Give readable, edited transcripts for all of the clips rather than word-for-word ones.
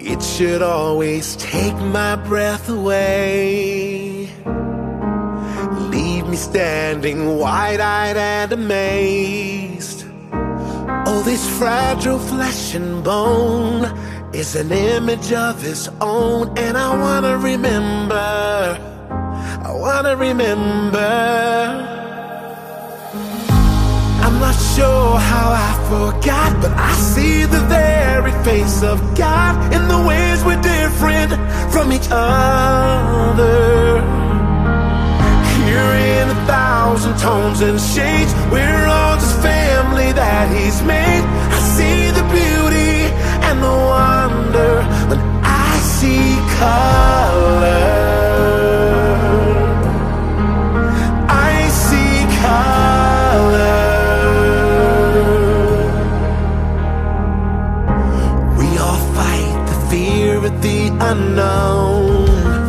It should always take my breath away, leave me standing wide-eyed and amazed. Oh, this fragile flesh and bone is an image of His own, and I wanna remember, I wanna remember. I'm not sure how I forgot, but I see the very face of God in the ways we're different from each other. Hearing 1,000 tones and shades, we're all just family that He's made. I see the beauty and the wonder when I see color. I see color. The unknown,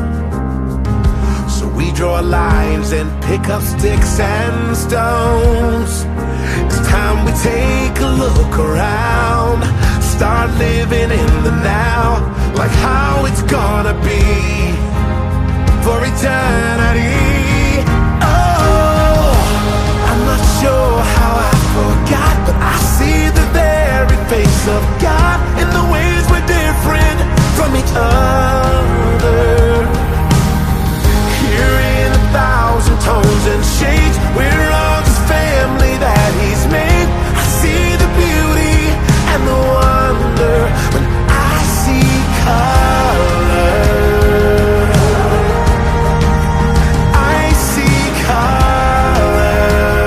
so we draw lines and pick up sticks and stones. It's time we take a look around, start living in the now, like how it's gonna be for eternity. Oh, I'm not sure how I forgot, but I see the very face of God in the ways we're different from each other. Hearing 1,000 tones and shades, we're all just family that He's made. I see the beauty and the wonder when I see color. I see color.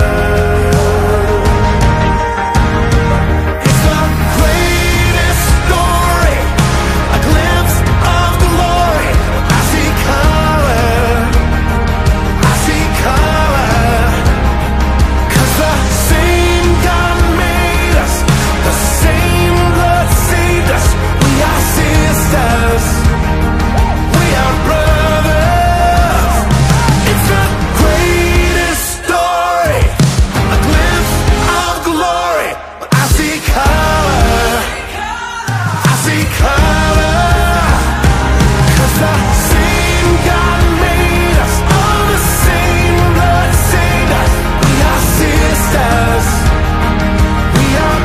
It's the greatest story, a glimpse of glory. I see color, I see color. 'Cause the same God made us, the same blood saved us. We are sisters, we are brothers. It's the greatest story, a glimpse of glory. I see color, I see color. 'Cause the same God made us, all the same blood saved us. We are sisters, we are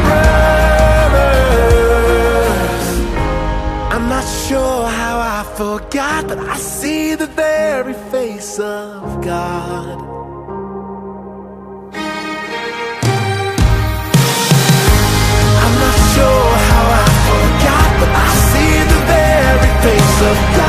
brothers. I'm not sure how I forgot, but I see the very face of God. I'm not sure how I forgot, but I see the very face of God.